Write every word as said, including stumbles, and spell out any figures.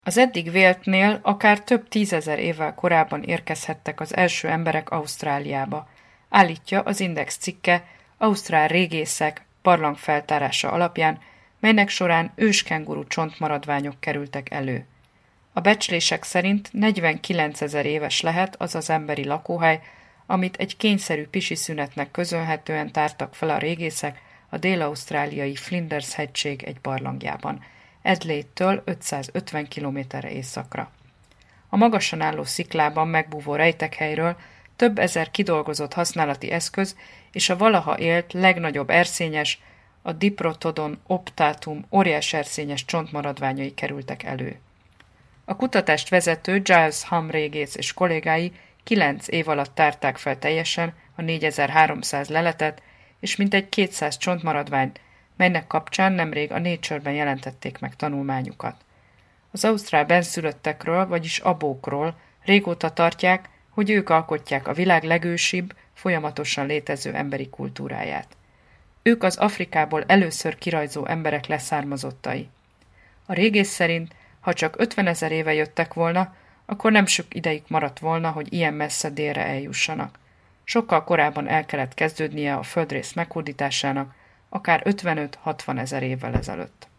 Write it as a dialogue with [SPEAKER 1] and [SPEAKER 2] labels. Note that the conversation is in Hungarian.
[SPEAKER 1] Az eddig véltnél akár több tízezer évvel korábban érkezhettek az első emberek Ausztráliába, állítja az Index cikke ausztrál régészek barlangfeltárása alapján, melynek során őskenguru csontmaradványok kerültek elő. A becslések szerint negyvenkilencezer éves lehet az az emberi lakóhely, amit egy kényszerű pisiszünetnek köszönhetően tártak fel a régészek a dél-ausztráliai Flinders-hegység egy barlangjában, Adelaide-től ötszázötven kilométerre északra. A magasan álló sziklában megbúvó rejtekhelyről több ezer kidolgozott használati eszköz és a valaha élt legnagyobb erszényes, a Diprotodon optatum óriáserszényes csontmaradványai kerültek elő. A kutatást vezető Giles Hum régész és kollégái kilenc év alatt tárták fel teljesen a négyezer-háromszáz leletet és mintegy kétszáz csontmaradványt, melynek kapcsán nemrég a Nature-ben jelentették meg tanulmányukat. Az ausztrál benszülöttekről, vagyis abókról régóta tartják, hogy ők alkotják a világ legősibb, folyamatosan létező emberi kultúráját. Ők az Afrikából először kirajzó emberek leszármazottai. A régész szerint, ha csak ötvenezer éve jöttek volna, akkor nem sok ideig maradt volna, hogy ilyen messze délre eljussanak. Sokkal korábban el kellett kezdődnie a földrész meghódításának, akár ötvenöt-hatvan ezer évvel ezelőtt.